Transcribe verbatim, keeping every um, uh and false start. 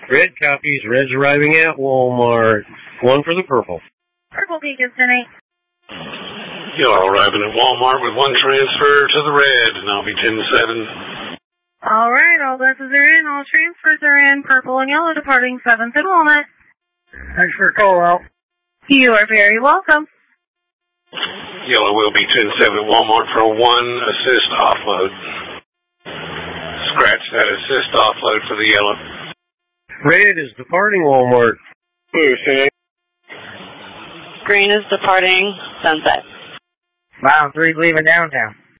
Red copies. Red's arriving at Walmart. One for the purple. Purple peak is ten eight. Yellow arriving at Walmart with one transfer to the red, and I'll be ten seven. All right, all buses are in, all transfers are in. Purple and yellow departing seventh at Walnut. Thanks for the call out. You are very welcome. Yellow will be ten seven at Walmart for a one assist offload. Scratch that assist offload for the yellow. Red is departing Walmart. Okay. Green is departing Sunset. Mile three leaving downtown.